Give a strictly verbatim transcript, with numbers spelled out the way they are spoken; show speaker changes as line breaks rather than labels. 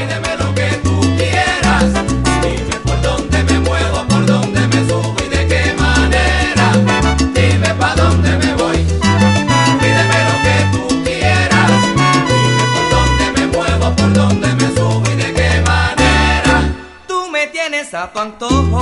Pídeme lo que tú quieras, dime por dónde me muevo, por dónde me subo y de qué manera. Dime pa' dónde me voy, pídeme lo que tú quieras, dime por dónde me muevo, por dónde me subo y de qué manera.
Tú me tienes a tu antojo,